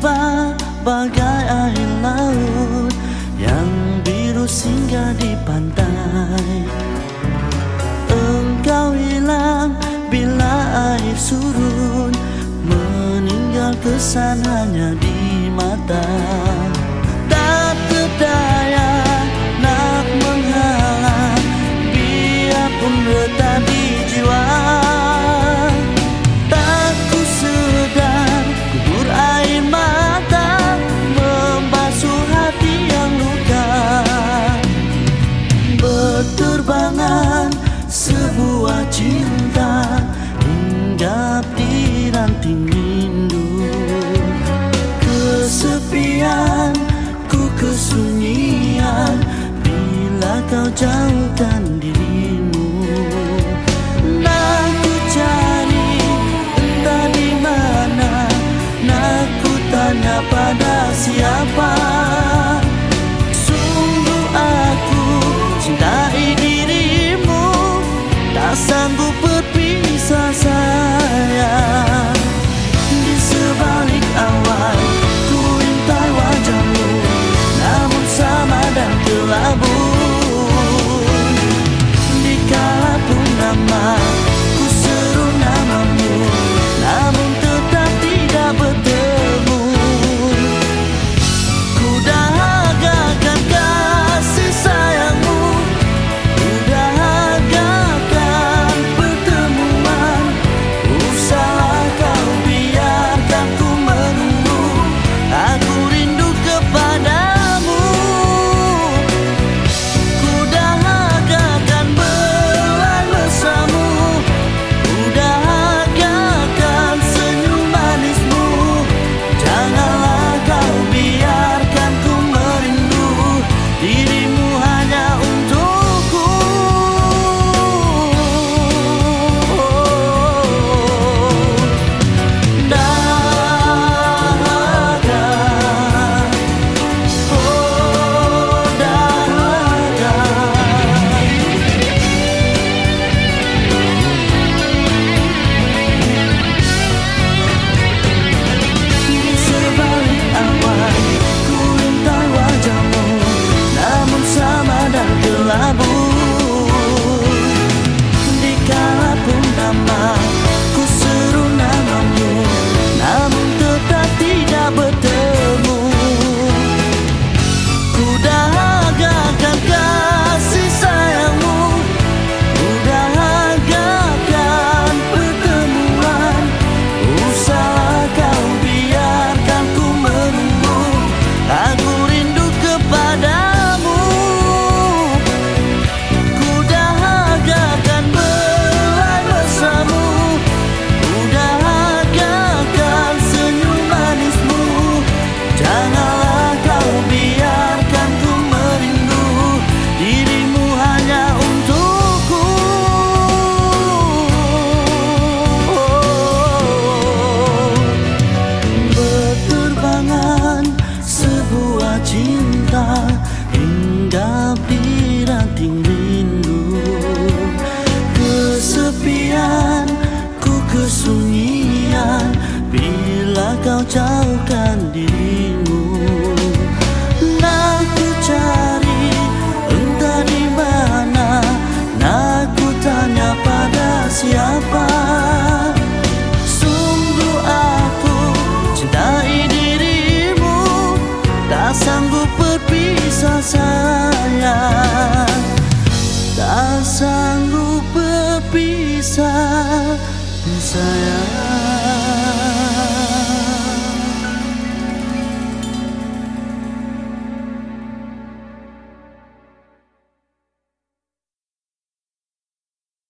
tiba bagai air laut yang biru singgah di pantai. Engkau hilang bila air surut, meninggal kesan hanya di mata. Tak berdaya nak menghalang, biarpun retak di jiwa. Tak ku sedar kubur air mata, membasuh hati yang luka. Berterbangan sebuah cinta, hinggap di ranting rindu. Kesepian, ku kesunyian, bila kau jauhkan dirimu. Nak ku cari entah di mana, nak ku tanya pada siapa. Sungguh aku cintai dirimu, tak sanggup berpisah sayang. Di sebalik awan ku intai wajahmu, namun sama dan kelabu. Di kala purnama ku seru namamu, namun tetap tidak bertemu. Ku dahagakan kasih sayangmu, ku dahagakan pertemuan. Usahlah kau biarkan ku menunggu, aku rindu kepadamu. Ku dahagakan belai mesramu, ku dahagakan senyum manismu. Janganlah kau biarkan ku merindu, dirimu hanya untukku. Dahaga, oh dahaga. Di sebalik awan ku intai wajahmu, namun sama dan kelabu. Di kala purnama ku seru namamu, namun tetap tidak bertemu. Ku dahagakan kasih sayangmu, ku dahagakan pertemuan. Usahlah kau biarkan ku menunggu, aku rindu kepadamu. Ku dahagakan belai mesramu, ku dahagakan senyum manismu. Janganlah kau biarkan ku merindu, dirimu hanya untukku. Berterbangan sebuah cinta, hinggap di ranting rindu. Kesepian, ku kesunyian, bila kau jauhkan dirimu. Nak ku cari entah di mana, nak ku tanya pada siapa. Sungguh aku cintai dirimu, tak sanggup berpisah sayang. Tak sanggup berpisah sayang.